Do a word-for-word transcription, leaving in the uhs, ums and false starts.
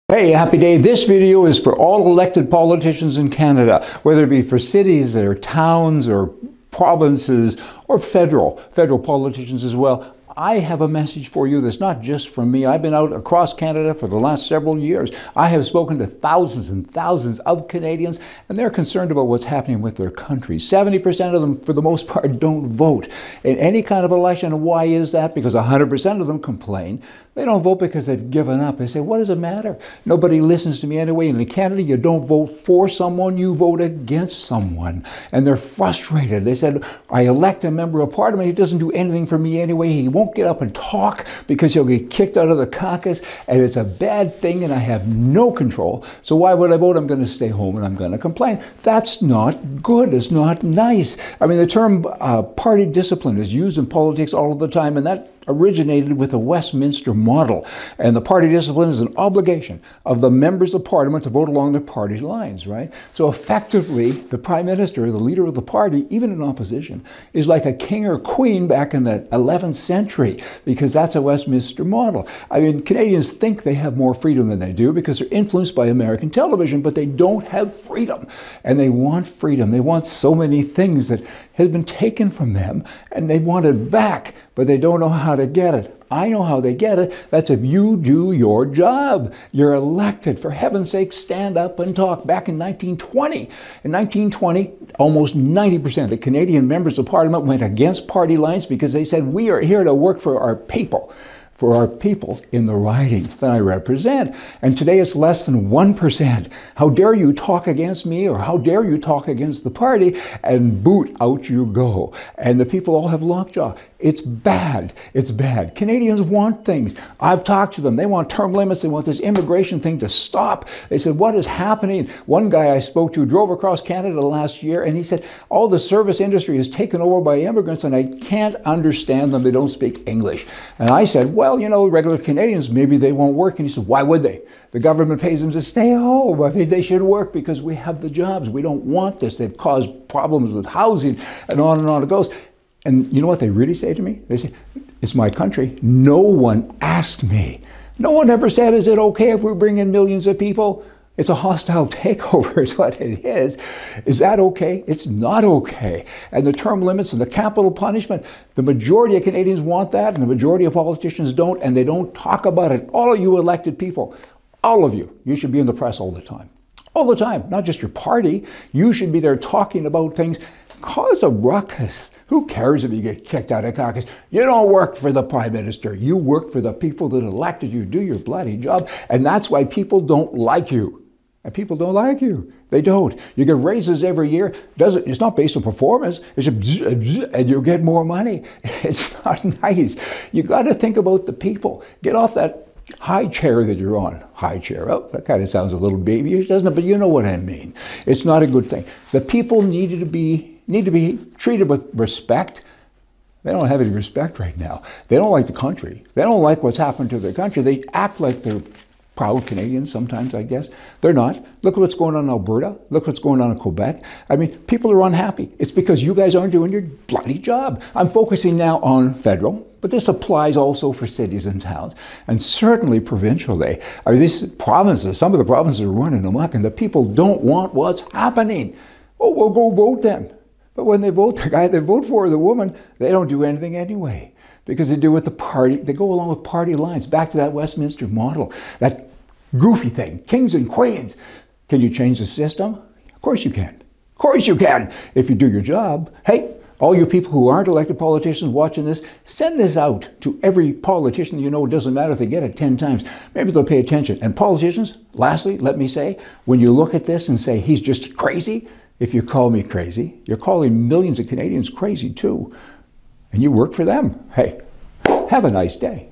Hey, happy day. This video is for all elected politicians in Canada, whether it be for cities or towns or provinces or federal, federal politicians as well. I have a message for you that's not just from me. I've been out across Canada for the last several years. I have spoken to thousands and thousands of Canadians, and they're concerned about what's happening with their country. seventy percent of them, for the most part, don't vote in any kind of election. And why is that? Because one hundred percent of them complain. They don't vote because they've given up. They say, what does it matter? Nobody listens to me anyway. And in Canada, you don't vote for someone, you vote against someone. And they're frustrated. They said, I elect a member of parliament. He doesn't do anything for me anyway. He won't get up and talk because he'll get kicked out of the caucus. And it's a bad thing and I have no control. So why would I vote? I'm going to stay home and I'm going to complain. That's not good. It's not nice. I mean, the term uh, party discipline is used in politics all of the time, and that originated with the Westminster model. And the party discipline is an obligation of the members of parliament to vote along their party lines, right? So effectively, the prime minister, the leader of the party, even in opposition, is like a king or queen back in the eleventh century, because that's a Westminster model. I mean, Canadians think they have more freedom than they do because they're influenced by American television, but they don't have freedom. And they want freedom. They want so many things that has been taken from them, and they want it back, but they don't know how to get it. I know how they get it. That's if you do your job. You're elected. For heaven's sake, stand up and talk. Back in nineteen twenty, in nineteen twenty, almost ninety percent of Canadian members of parliament went against party lines because they said, we are here to work for our people. for our people in the riding that I represent. And today it's less than one percent. How dare you talk against me, or how dare you talk against the party, and boot, out you go. And the people all have lockjaw. It's bad. It's bad. Canadians want things. I've talked to them. They want term limits. They want this immigration thing to stop. They said, what is happening? One guy I spoke to drove across Canada last year, and he said, all the service industry is taken over by immigrants, and I can't understand them. They don't speak English. And I said, well, Well, you know, regular Canadians, maybe they won't work. And he said, why would they? The government pays them to stay home. I mean, they should work because we have the jobs. We don't want this. They've caused problems with housing, and on and on it goes. And you know what they really say to me? They say, it's my country. No one asked me. No one ever said, is it okay if we bring in millions of people? It's a hostile takeover is what it is. Is that okay? It's not okay. And the term limits and the capital punishment, the majority of Canadians want that, and the majority of politicians don't, and they don't talk about it. All of you elected people, all of you, you should be in the press all the time. All the time, not just your party. You should be there talking about things. Cause a ruckus. Who cares if you get kicked out of caucus? You don't work for the prime minister. You work for the people that elected you. Do your bloody job. And that's why people don't like you. And people don't like you. They don't. You get raises every year. Doesn't, it's not based on performance. It's a bzz, bzz, and you get more money. It's not nice. You got to think about the people. Get off that high chair that you're on. High chair. Oh, that kind of sounds a little babyish, doesn't it? But you know what I mean. It's not a good thing. The people needed to be, need to be treated with respect. They don't have any respect right now. They don't like the country. They don't like what's happened to their country. They act like they're proud Canadians sometimes, I guess. They're not. Look at what's going on in Alberta. Look what's going on in Quebec. I mean, people are unhappy. It's because you guys aren't doing your bloody job. I'm focusing now on federal, but this applies also for cities and towns, and certainly provincially. I mean, these provinces, some of the provinces are running amok, and the people don't want what's happening. Oh, well, go vote then. But when they vote, the guy they vote for, the woman, they don't do anything anyway. Because they do with the party, they go along with party lines, back to that Westminster model, that goofy thing, kings and queens. Can you change the system? Of course you can. Of course you can, if you do your job. Hey, all you people who aren't elected politicians watching this, send this out to every politician you know. It doesn't matter if they get it ten times. Maybe they'll pay attention. And politicians, lastly, let me say, when you look at this and say, he's just crazy, if you call me crazy, you're calling millions of Canadians crazy too. And you work for them. Hey, have a nice day.